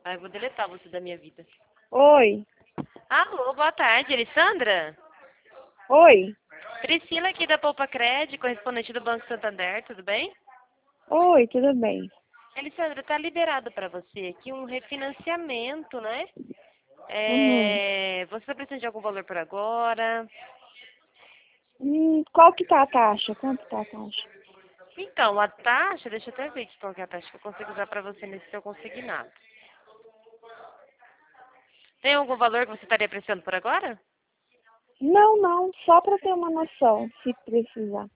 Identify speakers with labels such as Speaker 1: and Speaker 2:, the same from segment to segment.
Speaker 1: Ai, vou deletar você da minha vida.
Speaker 2: Oi.
Speaker 1: Alô, boa tarde, Alessandra?
Speaker 2: Oi.
Speaker 1: Priscila aqui da Poupa Cred, correspondente do Banco Santander, tudo bem?
Speaker 2: Oi, tudo bem?
Speaker 1: Alessandra, tá liberado para você aqui um refinanciamento, né?
Speaker 2: Uhum.
Speaker 1: Você está precisando de algum valor por agora?
Speaker 2: Qual que tá a taxa? Quanto tá a taxa?
Speaker 1: Então, a taxa, deixa eu até ver aqui qual que é a taxa que eu consigo usar para você nesse seu consignado. Tem algum valor que você estaria precisando por agora?
Speaker 2: Não, não, só para ter uma noção, se precisar.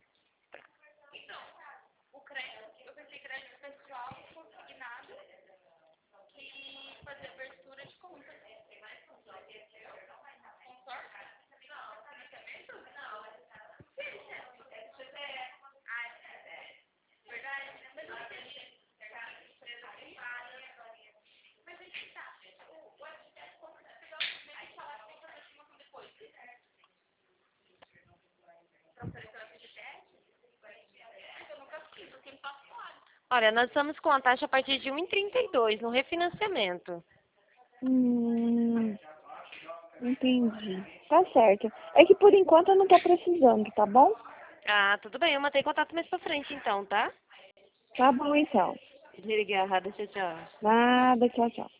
Speaker 1: Olha, nós estamos com a taxa a partir de 1,32 no refinanciamento.
Speaker 2: Hum, entendi. Tá certo. É que por enquanto eu não tô precisando, tá bom?
Speaker 1: Ah, tudo bem, eu mantenho contato mais pra frente então, tá?
Speaker 2: Tá bom então.
Speaker 1: Obrigada, tchau, tchau.
Speaker 2: Nada, tchau, tchau.